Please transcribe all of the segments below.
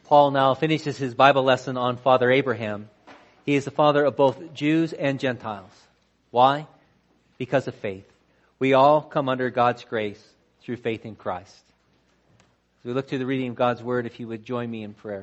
Paul now finishes his Bible lesson on Father Abraham. He is the father of both Jews and Gentiles. Why? Because of faith. We all come under God's grace through faith in Christ. As we look to the reading of God's Word, if you would join me in prayer.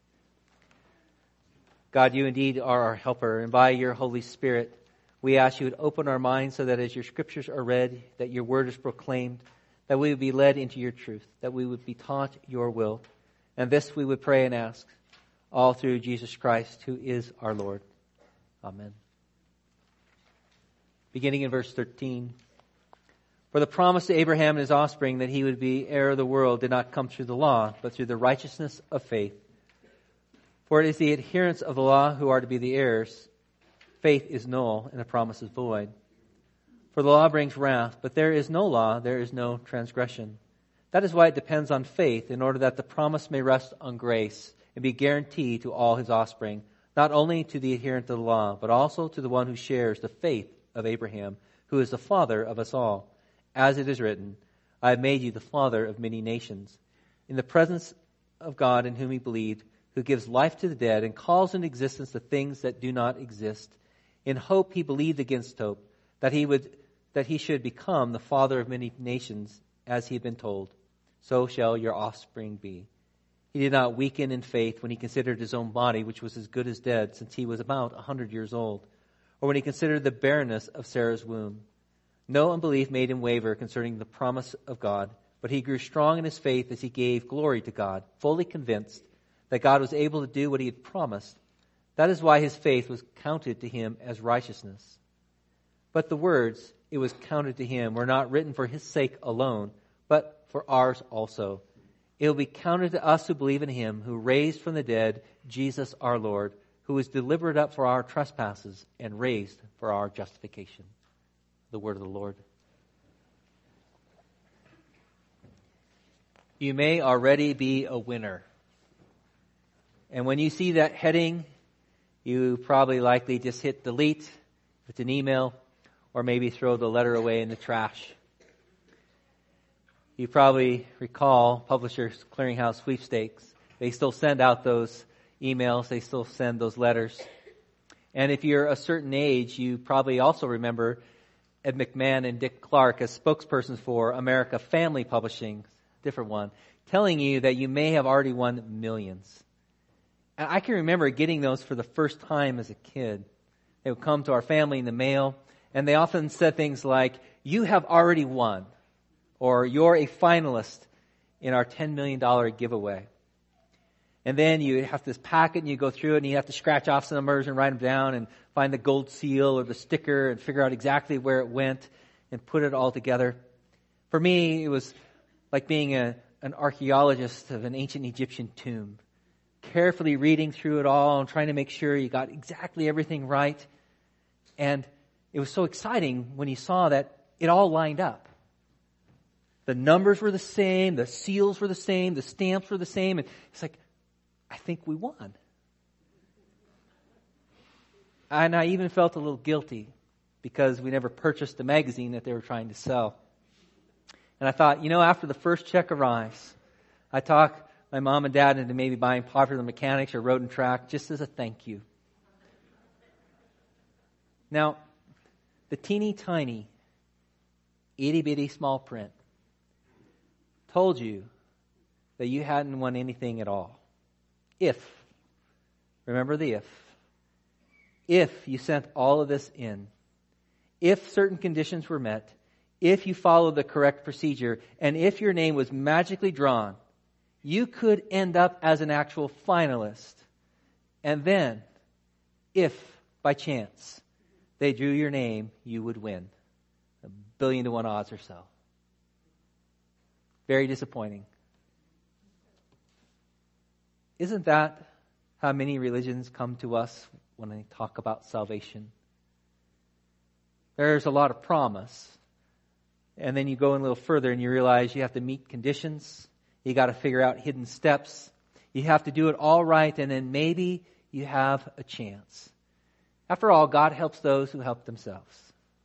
God, you indeed are our helper, and by your Holy Spirit, we ask you to open our minds so that as your scriptures are read, that your word is proclaimed, that we would be led into your truth, that we would be taught your will. And this we would pray and ask, all through Jesus Christ, who is our Lord. Amen. Beginning in verse 13. For the promise to Abraham and his offspring that he would be heir of the world did not come through the law, but through the righteousness of faith. For it is the adherents of the law who are to be the heirs. Faith is null and the promise is void. For the law brings wrath, but there is no law, there is no transgression. That is why it depends on faith, in order that the promise may rest on grace and be guaranteed to all his offspring, not only to the adherent of the law, but also to the one who shares the faith of Abraham, who is the father of us all. As it is written, I have made you the father of many nations, in the presence of God in whom he believed, who gives life to the dead and calls into existence the things that do not exist. In hope he believed against hope, that he should become the father of many nations, as he had been told. So shall your offspring be. He did not weaken in faith when he considered his own body, which was as good as dead, since he was about 100 years old, or when he considered the barrenness of Sarah's womb. No unbelief made him waver concerning the promise of God, but he grew strong in his faith as he gave glory to God, fully convinced that God was able to do what he had promised. That is why his faith was counted to him as righteousness. But the words, it was counted to him, were not written for his sake alone, but for ours also. It will be counted to us who believe in him, who raised from the dead Jesus our Lord, who was delivered up for our trespasses and raised for our justification. The word of the Lord. You may already be a winner. And when you see that heading, you probably likely just hit delete if it's an email, or maybe throw the letter away in the trash. You probably recall Publishers Clearinghouse sweepstakes. They still send out those emails. They still send those letters. And if you're a certain age, you probably also remember Ed McMahon and Dick Clark as spokespersons for America Family Publishing, different one, telling you that you may have already won millions. And I can remember getting those for the first time as a kid. They would come to our family in the mail, and they often said things like, you have already won, or you're a finalist in our $10 million giveaway. And then you have this packet and you go through it and you have to scratch off some numbers and write them down and find the gold seal or the sticker and figure out exactly where it went and put it all together. For me, it was like being an archaeologist of an ancient Egyptian tomb, carefully reading through it all and trying to make sure you got exactly everything right. And it was so exciting when you saw that it all lined up. The numbers were the same, the seals were the same, the stamps were the same, and it's like, I think we won. And I even felt a little guilty because we never purchased the magazine that they were trying to sell. And I thought, after the first check arrives, I talked my mom and dad into maybe buying Popular Mechanics or Road and Track just as a thank you. Now, the teeny tiny, itty bitty small print told you that you hadn't won anything at all. Remember the if you sent all of this in, if certain conditions were met, if you followed the correct procedure, and if your name was magically drawn, you could end up as an actual finalist. And then, if by chance they drew your name, you would win. 1,000,000 to 1 odds or so. Very disappointing. Isn't that how many religions come to us when they talk about salvation? There's a lot of promise. And then you go in a little further and you realize you have to meet conditions. You got to figure out hidden steps. You have to do it all right, and then maybe you have a chance. After all, God helps those who help themselves.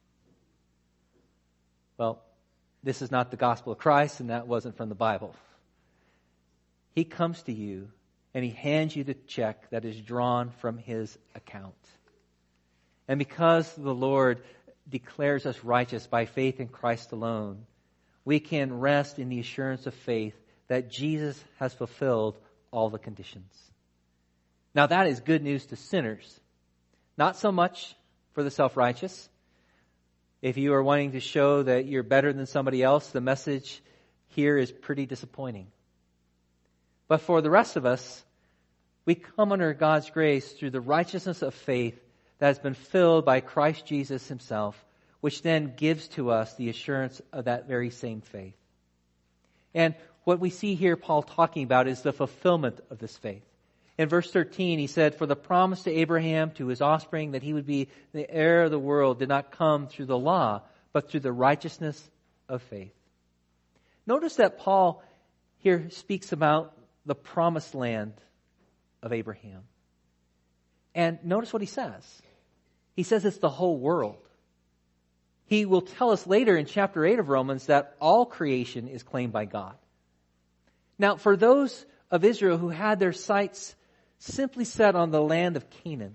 Well, this is not the gospel of Christ, and that wasn't from the Bible. He comes to you and he hands you the check that is drawn from his account. And because the Lord declares us righteous by faith in Christ alone, we can rest in the assurance of faith that Jesus has fulfilled all the conditions. Now that is good news to sinners. Not so much for the self-righteous. If you are wanting to show that you're better than somebody else, the message here is pretty disappointing. But for the rest of us, we come under God's grace through the righteousness of faith that has been filled by Christ Jesus himself, which then gives to us the assurance of that very same faith. And what we see here Paul talking about is the fulfillment of this faith. In verse 13, he said, "For the promise to Abraham, to his offspring, that he would be the heir of the world, did not come through the law, but through the righteousness of faith." Notice that Paul here speaks about the promised land of Abraham. And notice what he says. He says it's the whole world. He will tell us later in chapter 8 of Romans that all creation is claimed by God. Now, for those of Israel who had their sights simply set on the land of Canaan,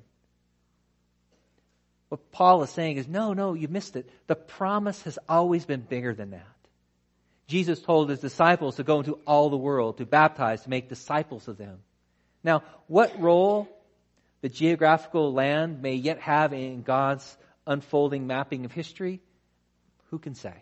what Paul is saying is, no, you missed it. The promise has always been bigger than that. Jesus told his disciples to go into all the world, to baptize, to make disciples of them. Now, what role the geographical land may yet have in God's unfolding mapping of history, who can say?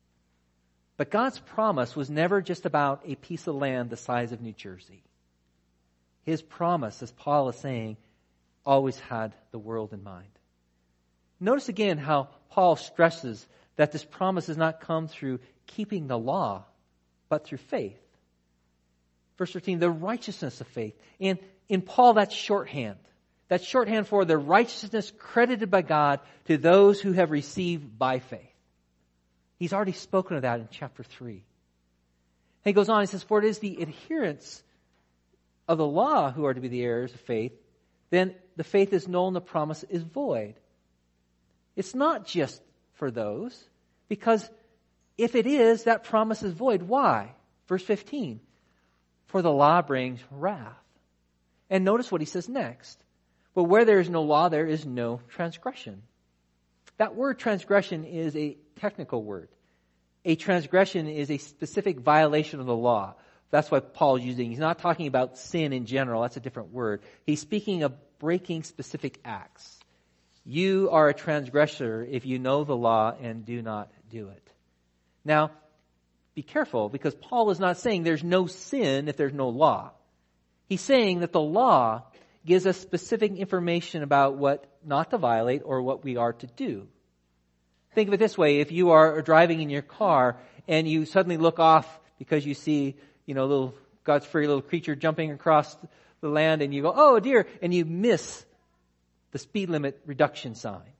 But God's promise was never just about a piece of land the size of New Jersey. His promise, as Paul is saying, always had the world in mind. Notice again how Paul stresses that this promise does not come through keeping the law, but through faith. Verse 13, the righteousness of faith. And in Paul, that's shorthand. That's shorthand for the righteousness credited by God to those who have received by faith. He's already spoken of that in chapter 3. And he goes on, he says, "For it is the adherents of the law who are to be the heirs of faith, then the faith is null and the promise is void." It's not just for those, because if it is, that promise is void. Why? Verse 15, "For the law brings wrath." And notice what he says next. "But where there is no law, there is no transgression." That word transgression is a technical word. A transgression is a specific violation of the law. That's what Paul is using. He's not talking about sin in general. That's a different word. He's speaking of breaking specific acts. You are a transgressor if you know the law and do not do it. Now, be careful, because Paul is not saying there's no sin if there's no law. He's saying that the law gives us specific information about what not to violate or what we are to do. Think of it this way. If you are driving in your car and you suddenly look off because you see, little God's furry little creature jumping across the land, and you go, "Oh dear," and you miss the speed limit reduction sign.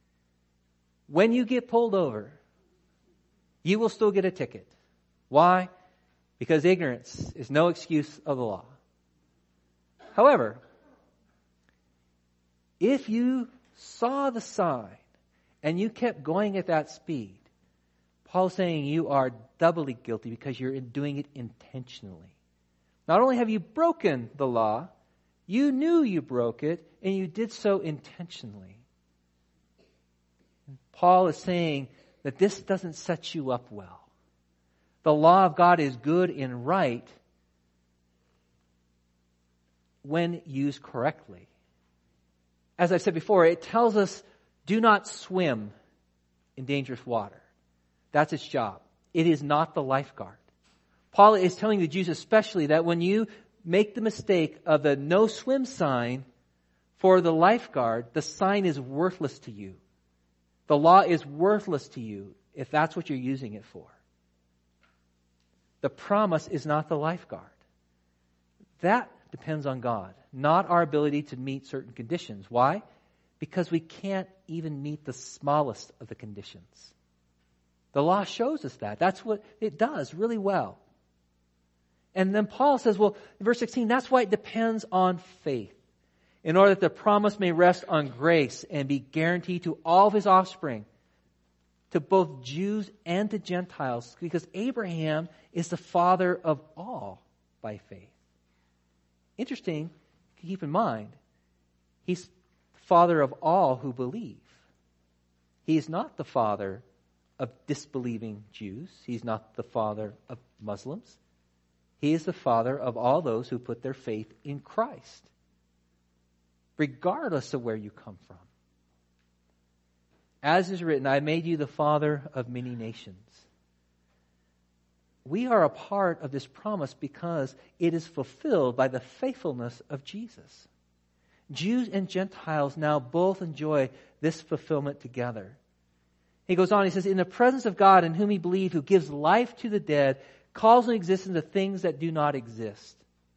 When you get pulled over, you will still get a ticket. Why? Because ignorance is no excuse of the law. However, if you saw the sign and you kept going at that speed, Paul's saying you are doubly guilty because you're doing it intentionally. Not only have you broken the law, you knew you broke it and you did so intentionally. Paul is saying that this doesn't set you up well. The law of God is good and right when used correctly. As I've said before, it tells us do not swim in dangerous water. That's its job. It is not the lifeguard. Paul is telling the Jews especially that when you make the mistake of the no swim sign for the lifeguard, the sign is worthless to you. The law is worthless to you if that's what you're using it for. The promise is not the lifeguard. That depends on God, not our ability to meet certain conditions. Why? Because we can't even meet the smallest of the conditions. The law shows us that. That's what it does really well. And then Paul says, in verse 16, that's why it depends on faith, in order that the promise may rest on grace and be guaranteed to all of his offspring, to both Jews and to Gentiles, because Abraham is the father of all by faith. Interesting, keep in mind, he's the father of all who believe. He is not the father of disbelieving Jews. He's not the father of Muslims. He is the father of all those who put their faith in Christ, regardless of where you come from. As is written, I made you the father of many nations. We are a part of this promise because it is fulfilled by the faithfulness of Jesus. Jews and Gentiles now both enjoy this fulfillment together. He goes on, he says, in the presence of God in whom he believed, who gives life to the dead, calls into existence the things that do not exist.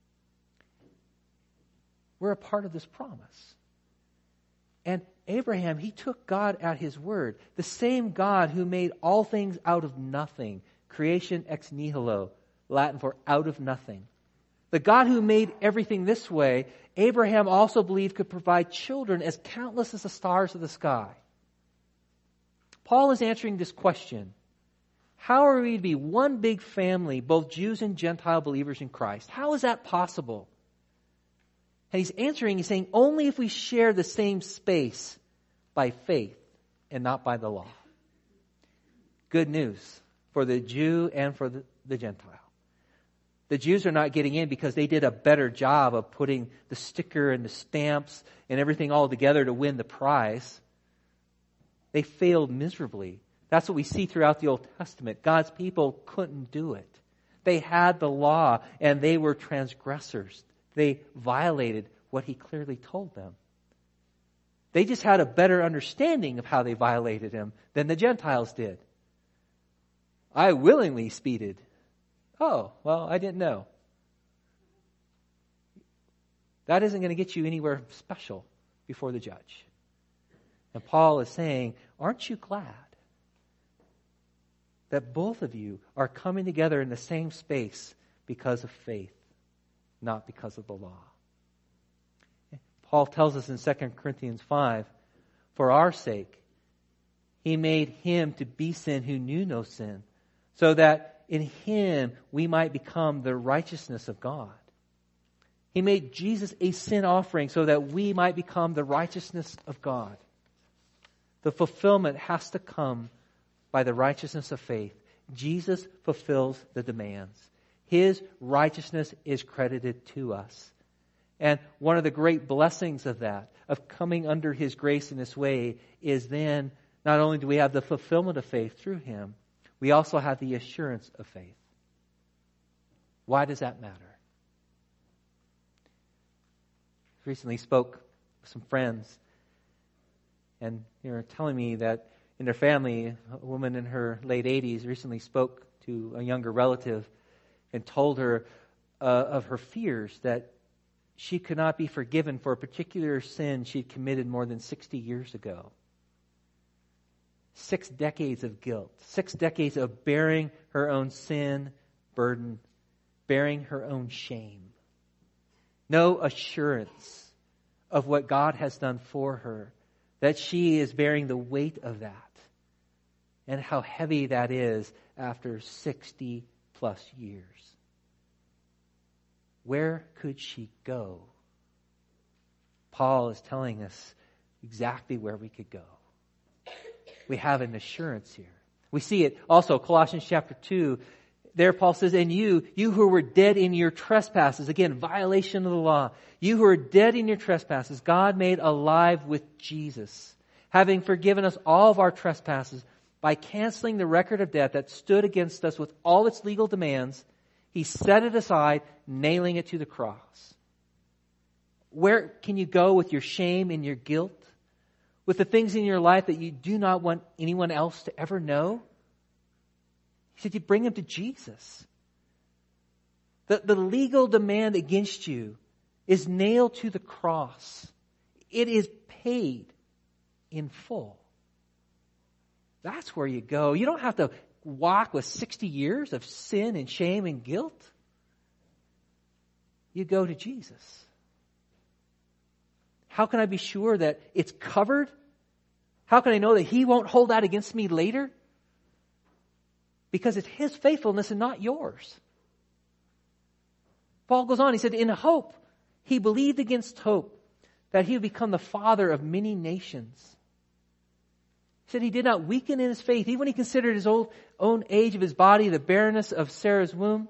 We're a part of this promise. And Abraham, he took God at his word. The same God who made all things out of nothing. Creation ex nihilo, Latin for out of nothing. The God who made everything this way, Abraham also believed could provide children as countless as the stars of the sky. Paul is answering this question. How are we to be one big family, both Jews and Gentile believers in Christ? How is that possible? And he's answering, he's saying, only if we share the same space by faith and not by the law. Good news for the Jew and for the Gentile. The Jews are not getting in because they did a better job of putting the sticker and the stamps and everything all together to win the prize. They failed miserably. That's what we see throughout the Old Testament. God's people couldn't do it. They had the law and they were transgressors. They violated what he clearly told them. They just had a better understanding of how they violated him than the Gentiles did. I willingly speeded. Oh, well, I didn't know. That isn't going to get you anywhere special before the judge. And Paul is saying, aren't you glad that both of you are coming together in the same space because of faith, not because of the law? Paul tells us in 2 Corinthians 5, for our sake, he made him to be sin who knew no sin, so that in him we might become the righteousness of God. He made Jesus a sin offering so that we might become the righteousness of God. The fulfillment has to come by the righteousness of faith. Jesus fulfills the demands. His righteousness is credited to us. And one of the great blessings of that, of coming under his grace in this way, is then not only do we have the fulfillment of faith through him, we also have the assurance of faith. Why does that matter? I recently spoke with some friends, and they were telling me that in their family, a woman in her late 80s recently spoke to a younger relative and told her of her fears that she could not be forgiven for a particular sin she'd committed more than 60 years ago. 6 decades of guilt, 6 decades of bearing her own sin burden, bearing her own shame. No assurance of what God has done for her, that she is bearing the weight of that, and how heavy that is after 60 plus years. Where could she go? Paul is telling us exactly where we could go. We have an assurance here. We see it also, Colossians chapter 2. There Paul says, and you who were dead in your trespasses, again, violation of the law, you who are dead in your trespasses, God made alive with Jesus, having forgiven us all of our trespasses by canceling the record of debt that stood against us with all its legal demands. He set it aside, nailing it to the cross. Where can you go with your shame and your guilt? With the things in your life that you do not want anyone else to ever know? He said you bring them to Jesus. The legal demand against you is nailed to the cross. It is paid in full. That's where you go. You don't have to walk with 60 years of sin and shame and guilt. You go to Jesus. How can I be sure that it's covered? How can I know that He won't hold that against me later? Because it's His faithfulness and not yours. Paul goes on, he said, in hope. He believed against hope that he would become the father of many nations. He said he did not weaken in his faith, even when he considered his own age of his body, the barrenness of Sarah's womb.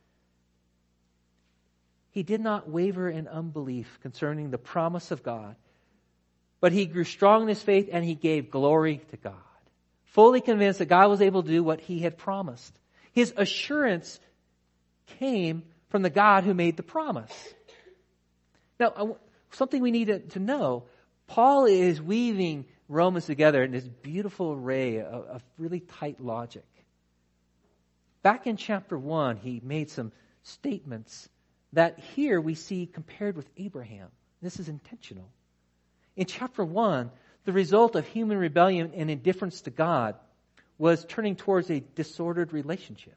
He did not waver in unbelief concerning the promise of God, but he grew strong in his faith and he gave glory to God, fully convinced that God was able to do what he had promised. His assurance came from the God who made the promise. Now, something we need to know, Paul is weaving Romans together in this beautiful array of really tight logic. Back in chapter 1, he made some statements that here we see compared with Abraham. This is intentional. In chapter 1, the result of human rebellion and indifference to God was turning towards a disordered relationship.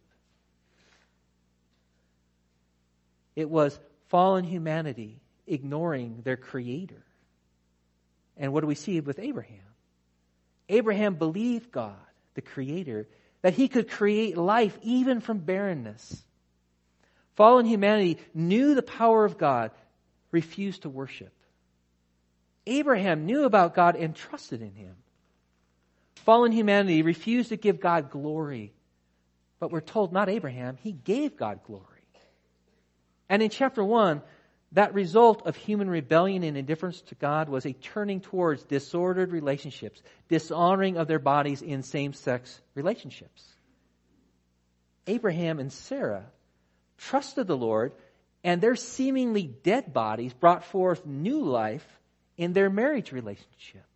It was fallen humanity ignoring their Creator. And what do we see with Abraham? Abraham believed God, the Creator, that he could create life even from barrenness. Fallen humanity knew the power of God, refused to worship. Abraham knew about God and trusted in Him. Fallen humanity refused to give God glory. But we're told not Abraham, he gave God glory. And in chapter 1, that result of human rebellion and indifference to God was a turning towards disordered relationships, dishonoring of their bodies in same-sex relationships. Abraham and Sarah trusted the Lord, and their seemingly dead bodies brought forth new life in their marriage relationship.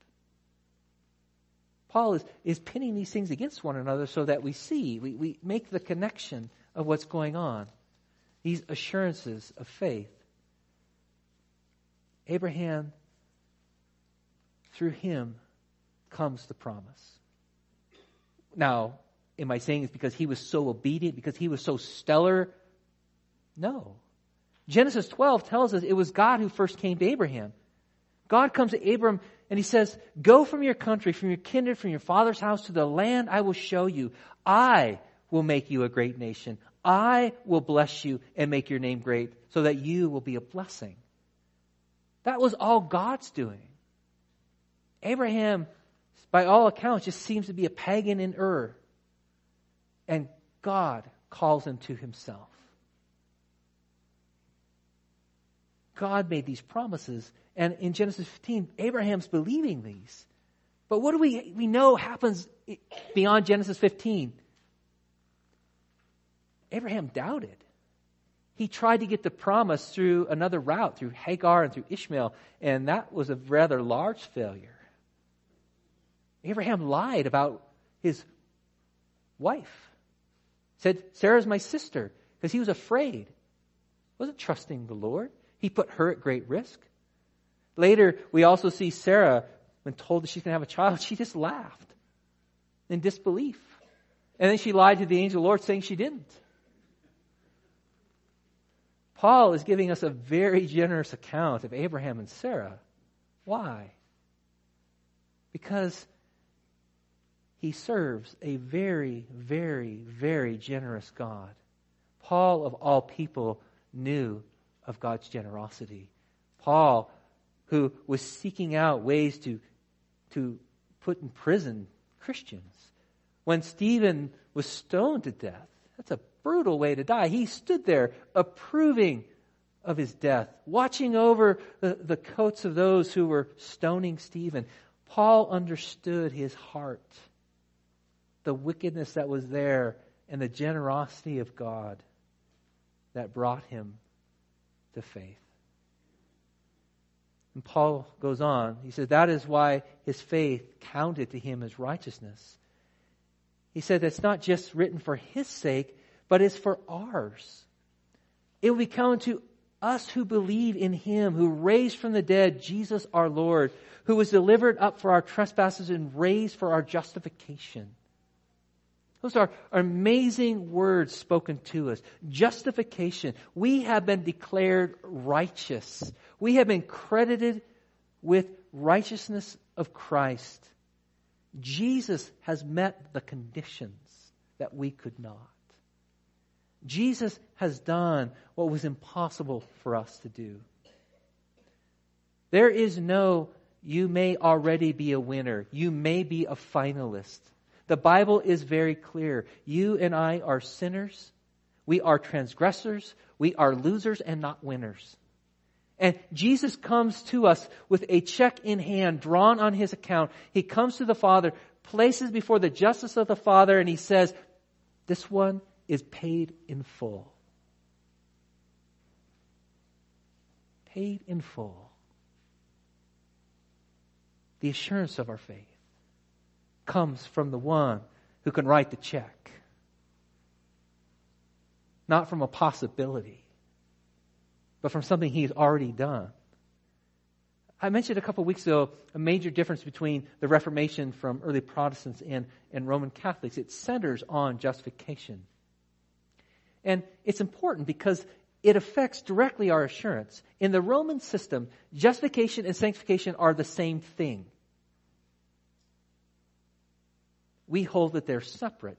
Paul is pinning these things against one another so that we make the connection of what's going on. These assurances of faith. Abraham, through him comes the promise. Now, am I saying it's because he was so obedient, because he was so stellar? No. Genesis 12 tells us it was God who first came to Abraham. God comes to Abram and he says, go from your country, from your kindred, from your father's house to the land I will show you. I will make you a great nation. I will bless you and make your name great so that you will be a blessing. That was all God's doing. Abraham, by all accounts, just seems to be a pagan in Ur. And God calls him to himself. God made these promises. And in Genesis 15, Abraham's believing these. But what do we know happens beyond Genesis 15? Abraham doubted. He tried to get the promise through another route, through Hagar and through Ishmael, and that was a rather large failure. Abraham lied about his wife. Said, Sarah's my sister, because he was afraid. Wasn't trusting the Lord. He put her at great risk. Later, we also see Sarah, when told that she's going to have a child, she just laughed in disbelief. And then she lied to the angel of the Lord saying she didn't. Paul is giving us a very generous account of Abraham and Sarah. Why? Because he serves a very, very, very generous God. Paul, of all people, knew of God's generosity. Paul, who was seeking out ways to put in prison Christians. When Stephen was stoned to death, that's a brutal way to die. He stood there approving of his death, watching over the coats of those who were stoning Stephen. Paul understood his heart, the wickedness that was there, and the generosity of God that brought him to faith. And Paul goes on. He says that is why his faith counted to him as righteousness. He said that's not just written for his sake, but it's for ours. It will be counted to us who believe in Him, who raised from the dead Jesus our Lord, who was delivered up for our trespasses and raised for our justification. Those are amazing words spoken to us. Justification. We have been declared righteous. We have been credited with righteousness of Christ. Jesus has met the conditions that we could not. Jesus has done what was impossible for us to do. There is no, you may already be a winner. You may be a finalist. The Bible is very clear. You and I are sinners. We are transgressors. We are losers and not winners. And Jesus comes to us with a check in hand drawn on his account. He comes to the Father, places before the justice of the Father, and he says, this one is paid in full. Paid in full. The assurance of our faith comes from the one who can write the check. Not from a possibility, but from something he's already done. I mentioned a couple of weeks ago a major difference between the Reformation from early Protestants and Roman Catholics. It centers on justification. And it's important because it affects directly our assurance. In the Roman system, justification and sanctification are the same thing. We hold that they're separate.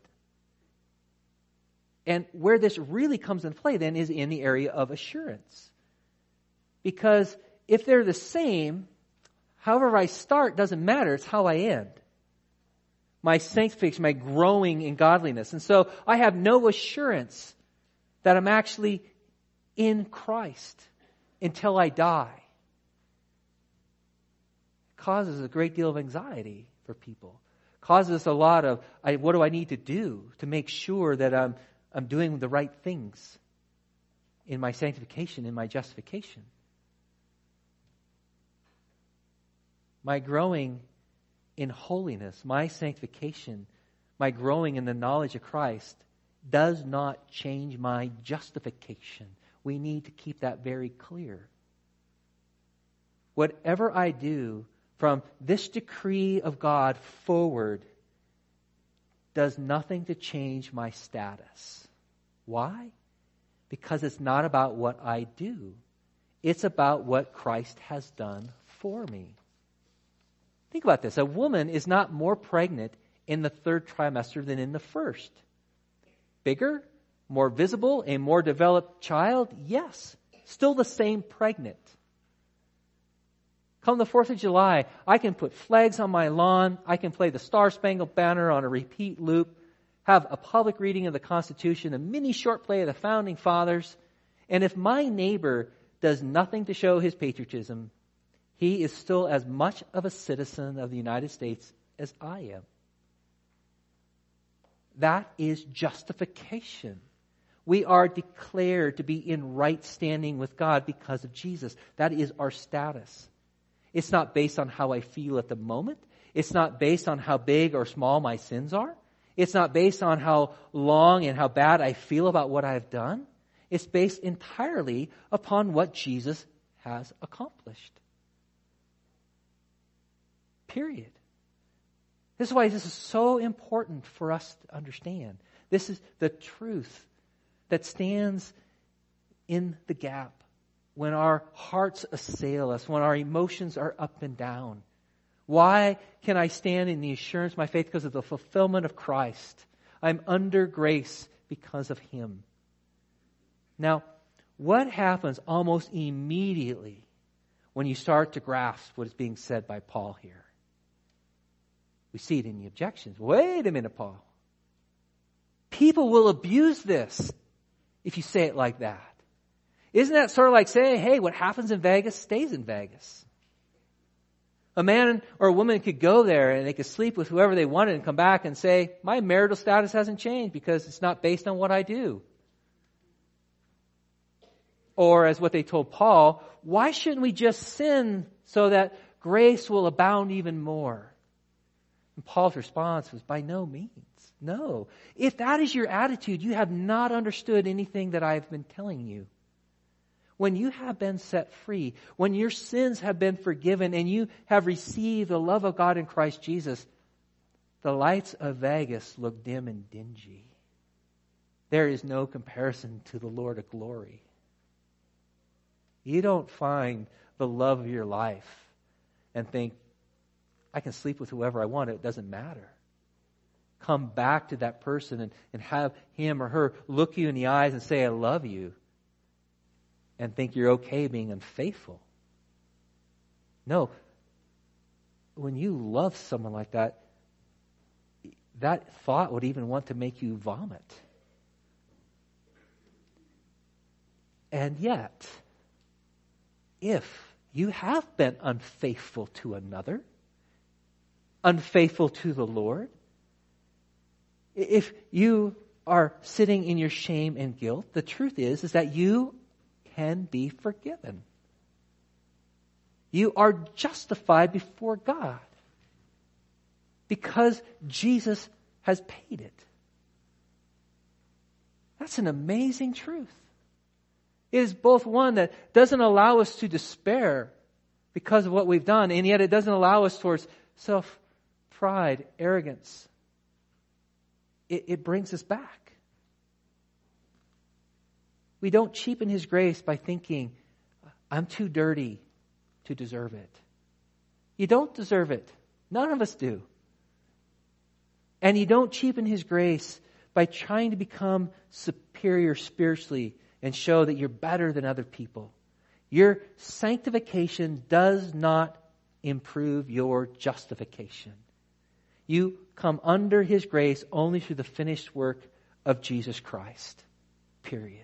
And where this really comes into play then is in the area of assurance. Because if they're the same, however I start doesn't matter. It's how I end. My sanctification, my growing in godliness. And so I have no assurance that I'm actually in Christ until I die. It causes a great deal of anxiety for people. It causes a lot of, what do I need to do to make sure that I'm doing the right things in my sanctification, in my justification? My growing in holiness, my sanctification, my growing in the knowledge of Christ does not change my justification. We need to keep that very clear. Whatever I do from this decree of God forward does nothing to change my status. Why? Because it's not about what I do. It's about what Christ has done for me. Think about this. A woman is not more pregnant in the third trimester than in the first. Bigger, more visible, a more developed child? Yes. Still the same pregnant. Come the 4th of July, I can put flags on my lawn. I can play the Star-Spangled Banner on a repeat loop, have a public reading of the Constitution, a mini short play of the Founding Fathers. And if my neighbor does nothing to show his patriotism, he is still as much of a citizen of the United States as I am. That is justification. We are declared to be in right standing with God because of Jesus. That is our status. It's not based on how I feel at the moment. It's not based on how big or small my sins are. It's not based on how long and how bad I feel about what I've done. It's based entirely upon what Jesus has accomplished. Period. This is why this is so important for us to understand. This is the truth that stands in the gap when our hearts assail us, when our emotions are up and down. Why can I stand in the assurance of my faith? Because of the fulfillment of Christ. I'm under grace because of Him. Now, what happens almost immediately when you start to grasp what is being said by Paul here? We see it in the objections. Wait a minute, Paul. People will abuse this if you say it like that. Isn't that sort of like saying, hey, what happens in Vegas stays in Vegas? A man or a woman could go there and they could sleep with whoever they wanted and come back and say, my marital status hasn't changed because it's not based on what I do. Or as what they told Paul, why shouldn't we just sin so that grace will abound even more? And Paul's response was, by no means. No. If that is your attitude, you have not understood anything that I've been telling you. When you have been set free, when your sins have been forgiven, and you have received the love of God in Christ Jesus, the lights of Vegas look dim and dingy. There is no comparison to the Lord of glory. You don't find the love of your life and think, I can sleep with whoever I want. It doesn't matter. Come back to that person and have him or her look you in the eyes and say, I love you. And think you're okay being unfaithful. No. When you love someone like that, that thought would even want to make you vomit. And yet, if you have been unfaithful to another, unfaithful to the Lord, if you are sitting in your shame and guilt, the truth is that you can be forgiven. You are justified before God because Jesus has paid it. That's an amazing truth. It is both one that doesn't allow us to despair because of what we've done, and yet it doesn't allow us towards self-pride, arrogance. It brings us back. We don't cheapen His grace by thinking, I'm too dirty to deserve it. You don't deserve it. None of us do. And you don't cheapen His grace by trying to become superior spiritually and show that you're better than other people. Your sanctification does not improve your justification. You come under His grace only through the finished work of Jesus Christ. Period.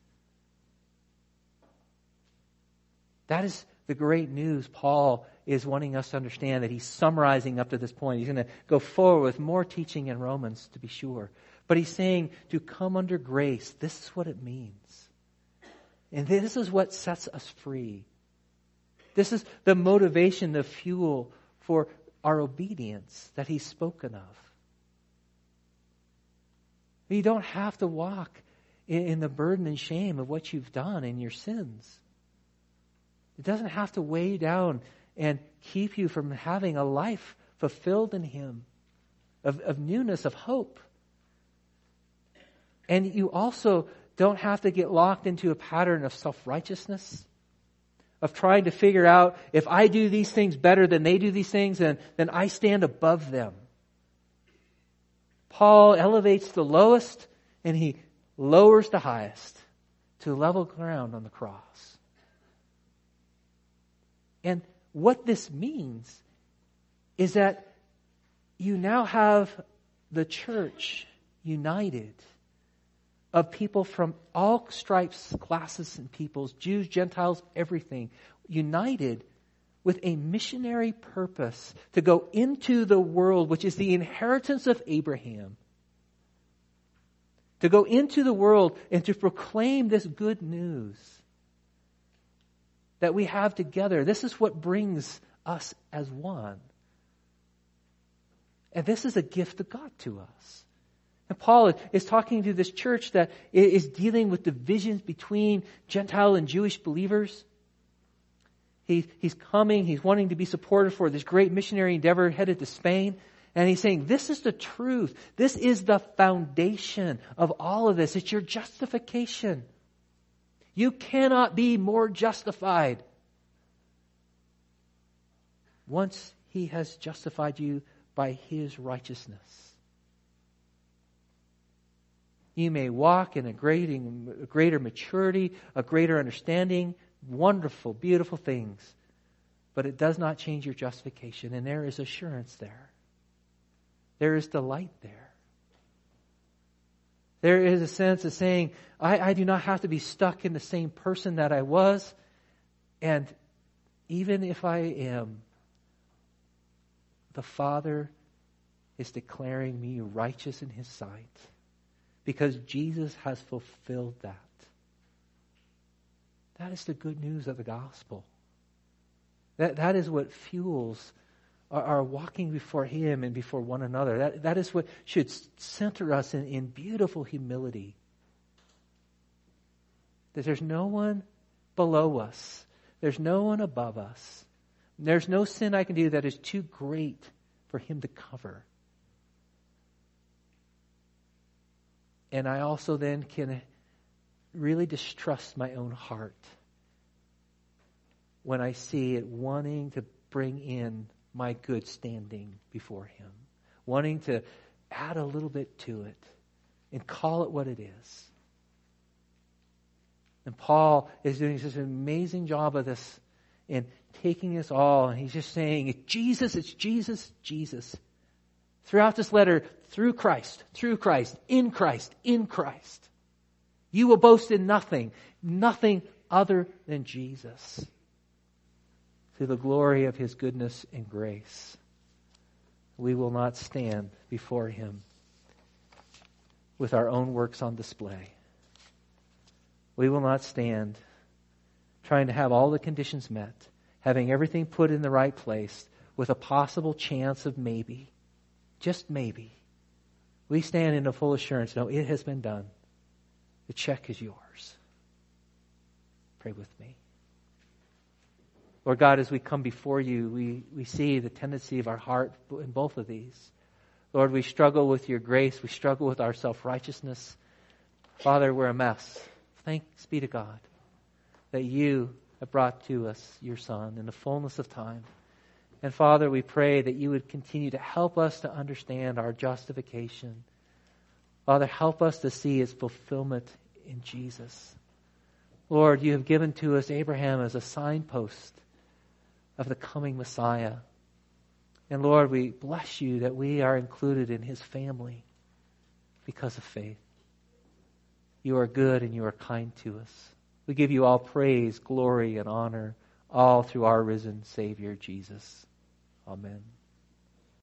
That is the great news Paul is wanting us to understand, that he's summarizing up to this point. He's going to go forward with more teaching in Romans, to be sure. But he's saying to come under grace, this is what it means. And this is what sets us free. This is the motivation, the fuel for our obedience that he's spoken of. You don't have to walk in the burden and shame of what you've done in your sins. It doesn't have to weigh you down and keep you from having a life fulfilled in Him, of newness, of hope. And you also don't have to get locked into a pattern of self-righteousness, of trying to figure out, if I do these things better than they do these things, then I stand above them. Paul elevates the lowest and he lowers the highest to level ground on the cross. And what this means is that you now have the church united of people from all stripes, classes, and peoples, Jews, Gentiles, everything, united with a missionary purpose to go into the world, which is the inheritance of Abraham, to go into the world and to proclaim this good news that we have together. This is what brings us as one. And this is a gift of God to us. And Paul is talking to this church that is dealing with divisions between Gentile and Jewish believers. He's coming, he's wanting to be supported for this great missionary endeavor headed to Spain. And he's saying, this is the truth. This is the foundation of all of this. It's your justification. You cannot be more justified once He has justified you by His righteousness. You may walk in a greater maturity, a greater understanding, wonderful, beautiful things, but it does not change your justification, and there is assurance there. There is delight there. There is a sense of saying, I do not have to be stuck in the same person that I was. And even if I am, the Father is declaring me righteous in His sight because Jesus has fulfilled that. That is the good news of the gospel. That is what fuels our walking before Him and before one another. That is what should center us in beautiful humility. That there's no one below us. There's no one above us. There's no sin I can do that is too great for Him to cover. And I also then can really distrust my own heart when I see it wanting to bring in my good standing before Him, wanting to add a little bit to it and call it what it is. And Paul is doing such an amazing job of this and taking us all. And he's just saying, it's Jesus, Jesus. Throughout this letter, through Christ, in Christ, in Christ. You will boast in nothing other than Jesus. Through the glory of His goodness and grace, we will not stand before Him with our own works on display. We will not stand trying to have all the conditions met, having everything put in the right place with a possible chance of maybe, just maybe. We stand in a full assurance, no, it has been done. The check is yours. Pray with me. Lord God, as we come before you, we see the tendency of our heart in both of these. Lord, we struggle with your grace. We struggle with our self-righteousness. Father, we're a mess. Thanks be to God that you have brought to us your Son in the fullness of time. And Father, we pray that you would continue to help us to understand our justification. Father, help us to see its fulfillment in Jesus. Lord, you have given to us Abraham as a signpost of the coming Messiah. And Lord, we bless you that we are included in his family because of faith. You are good and you are kind to us. We give you all praise, glory, and honor, all through our risen Savior, Jesus. Amen.